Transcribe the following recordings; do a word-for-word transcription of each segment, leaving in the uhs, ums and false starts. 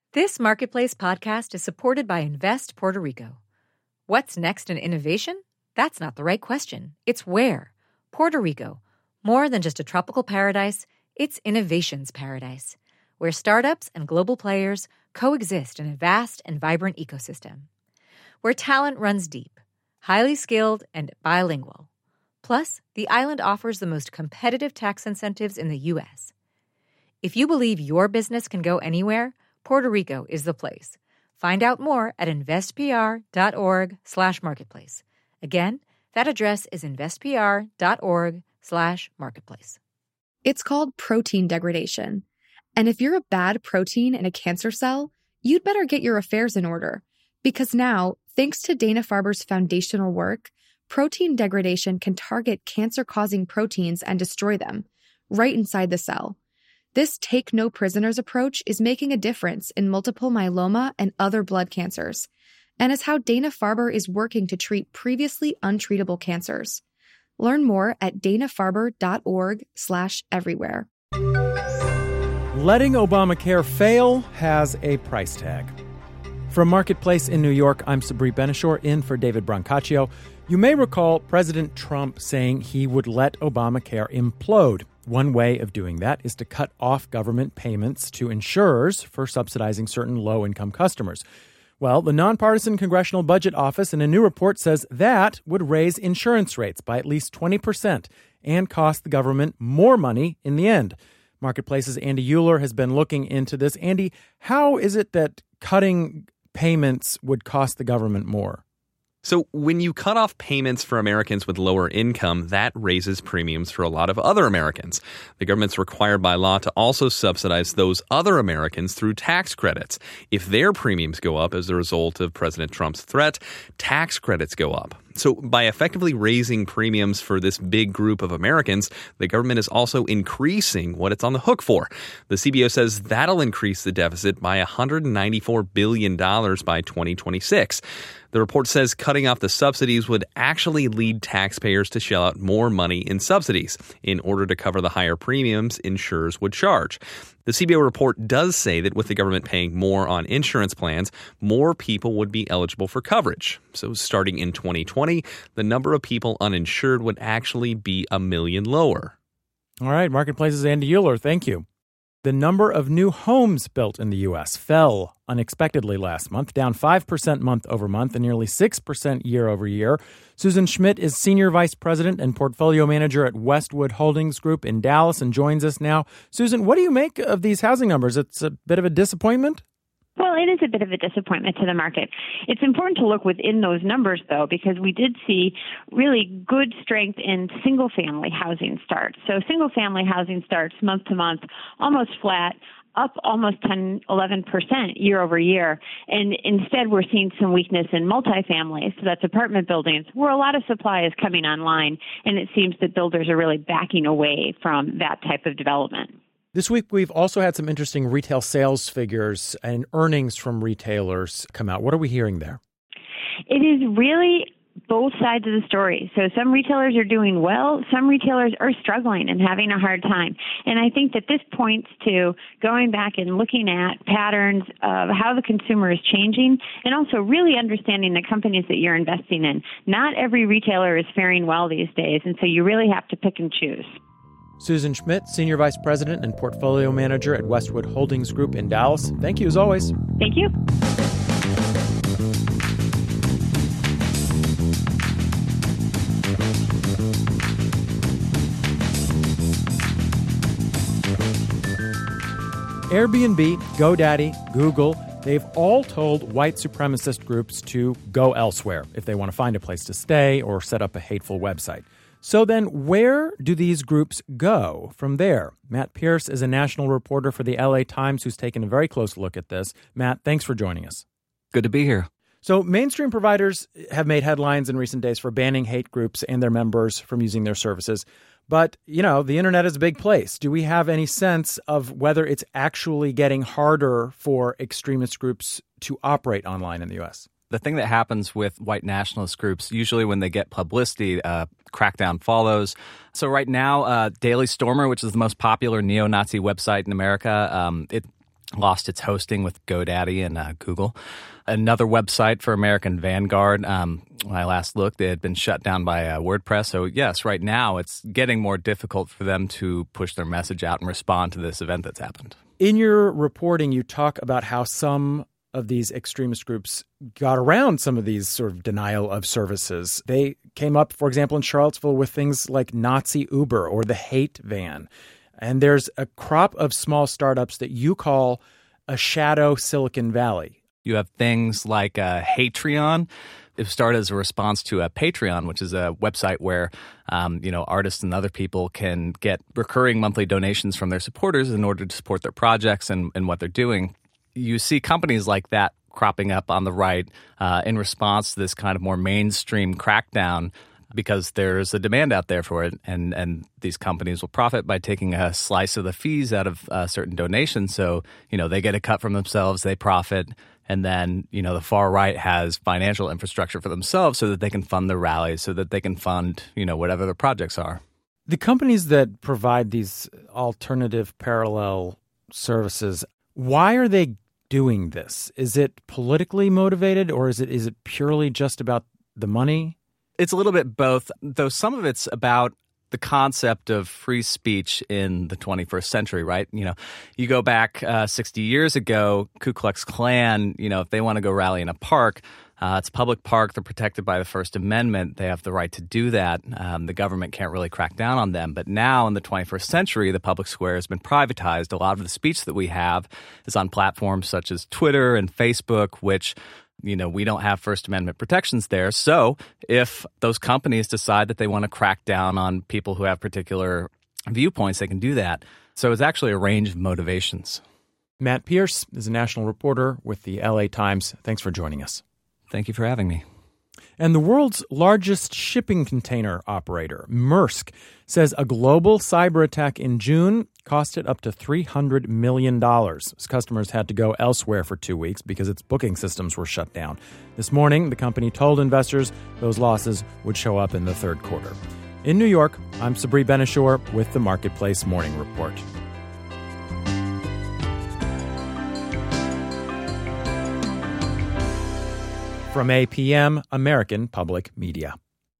This Marketplace podcast is supported by Invest Puerto Rico. What's next in innovation? That's not the right question. It's where. Puerto Rico. More than just a tropical paradise, it's innovation's paradise, where startups and global players coexist in a vast and vibrant ecosystem. Where talent runs deep, highly skilled, and bilingual. Plus, the island offers the most competitive tax incentives in the U S. If you believe your business can go anywhere, Puerto Rico is the place. Find out more at investpr.org slash marketplace. Again, that address is investpr.org slash marketplace. It's called protein degradation. And if you're a bad protein in a cancer cell, you'd better get your affairs in order. Because now, thanks to Dana-Farber's foundational work, protein degradation can target cancer-causing proteins and destroy them, right inside the cell. This take-no-prisoners approach is making a difference in multiple myeloma and other blood cancers, and is how Dana-Farber is working to treat previously untreatable cancers. Learn more at danafarber.org slash everywhere. Letting Obamacare fail has a price tag. From Marketplace in New York, I'm Sabri Benishore, in for David Brancaccio. You may recall President Trump saying he would let Obamacare implode. One way of doing that is to cut off government payments to insurers for subsidizing certain low-income customers. Well, the nonpartisan Congressional Budget Office in a new report says that would raise insurance rates by at least twenty percent and cost the government more money in the end. Marketplace's Andy Euler has been looking into this. Andy, how is it that cutting payments would cost the government more? So when you cut off payments for Americans with lower income, that raises premiums for a lot of other Americans. The government's required by law to also subsidize those other Americans through tax credits. If their premiums go up as a result of President Trump's threat, tax credits go up. So by effectively raising premiums for this big group of Americans, the government is also increasing what it's on the hook for. The C B O says that'll increase the deficit by one hundred ninety-four billion dollars by twenty twenty-six. The report says cutting off the subsidies would actually lead taxpayers to shell out more money in subsidies in order to cover the higher premiums insurers would charge. The C B O report does say that with the government paying more on insurance plans, more people would be eligible for coverage. So starting in twenty twenty, the number of people uninsured would actually be a million lower. All right, Marketplace's Andy Euler, thank you. The number of new homes built in the U S fell unexpectedly last month, down five percent month over month and nearly six percent year over year. Susan Schmidt is Senior Vice President and Portfolio Manager at Westwood Holdings Group in Dallas and joins us now. Susan, what do you make of these housing numbers? It's a bit of a disappointment? Well, it is a bit of a disappointment to the market. It's important to look within those numbers, though, because we did see really good strength in single-family housing starts. So single-family housing starts month to month, almost flat, up almost ten, eleven percent year over year. And instead, we're seeing some weakness in multifamily, so that's apartment buildings, where a lot of supply is coming online, and it seems that builders are really backing away from that type of development. This week, we've also had some interesting retail sales figures and earnings from retailers come out. What are we hearing there? It is really both sides of the story. So some retailers are doing well. Some retailers are struggling and having a hard time. And I think that this points to going back and looking at patterns of how the consumer is changing and also really understanding the companies that you're investing in. Not every retailer is faring well these days, and so you really have to pick and choose. Susan Schmidt, Senior Vice President and Portfolio Manager at Westwood Holdings Group in Dallas. Thank you, as always. Thank you. Airbnb, GoDaddy, Google, they've all told white supremacist groups to go elsewhere if they want to find a place to stay or set up a hateful website. So then where do these groups go from there? Matt Pierce is a national reporter for the L A Times who's taken a very close look at this. Matt, thanks for joining us. Good to be here. So mainstream providers have made headlines in recent days for banning hate groups and their members from using their services. But, you know, the internet is a big place. Do we have any sense of whether it's actually getting harder for extremist groups to operate online in the U S? The thing that happens with white nationalist groups, usually when they get publicity, uh, crackdown follows. So right now, uh, Daily Stormer, which is the most popular neo-Nazi website in America, um, it lost its hosting with GoDaddy and uh, Google. Another website for American Vanguard, um, when I last looked, it had been shut down by uh, WordPress. So yes, right now it's getting more difficult for them to push their message out and respond to this event that's happened. In your reporting, you talk about how some of these extremist groups got around some of these sort of denial of services. They came up, for example, in Charlottesville with things like Nazi Uber or the hate van. And there's a crop of small startups that you call a shadow Silicon Valley. You have things like uh, Hatreon. It started as a response to a Patreon, which is a website where um, you know artists and other people can get recurring monthly donations from their supporters in order to support their projects and, and what they're doing. You see companies like that cropping up on the right uh, in response to this kind of more mainstream crackdown because there's a demand out there for it, and, and these companies will profit by taking a slice of the fees out of uh, certain donations. So, you know, they get a cut from themselves, they profit, and then, you know, the far right has financial infrastructure for themselves so that they can fund their rallies, so that they can fund, you know, whatever their projects are. The companies that provide these alternative parallel services, why are they doing this? Is it politically motivated, or is it is it purely just about the money? It's a little bit both, though some of it's about the concept of free speech in the twenty-first century, right? You know, you go back uh, sixty years ago, Ku Klux Klan, you know, if they want to go rally in a park, uh, it's a public park, they're protected by the First Amendment, they have the right to do that. Um, the government can't really crack down on them. But now in the twenty-first century, the public square has been privatized. A lot of the speech that we have is on platforms such as Twitter and Facebook, which you know, we don't have First Amendment protections there. So if those companies decide that they want to crack down on people who have particular viewpoints, they can do that. So it's actually a range of motivations. Matt Pierce is a national reporter with the L A Times. Thanks for joining us. Thank you for having me. And the world's largest shipping container operator, Maersk, says a global cyber attack in June cost it up to three hundred million dollars. Its customers had to go elsewhere for two weeks because its booking systems were shut down. This morning, the company told investors those losses would show up in the third quarter. In New York, I'm Sabri Ben-Achour with the Marketplace Morning Report. From A P M, American Public Media.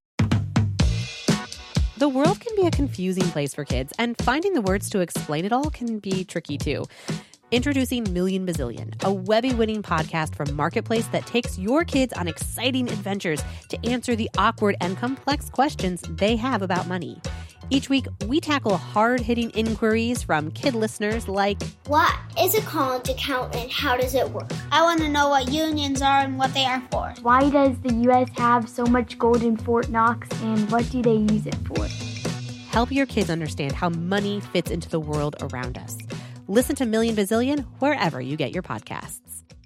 The world can be a confusing place for kids, and finding the words to explain it all can be tricky too. Introducing Million Bazillion, a Webby-winning podcast from Marketplace that takes your kids on exciting adventures to answer the awkward and complex questions they have about money. Each week, we tackle hard-hitting inquiries from kid listeners like, what is a college account and how does it work? I want to know what unions are and what they are for. Why does the U S have so much gold in Fort Knox, and what do they use it for? Help your kids understand how money fits into the world around us. Listen to Million Bazillion wherever you get your podcasts.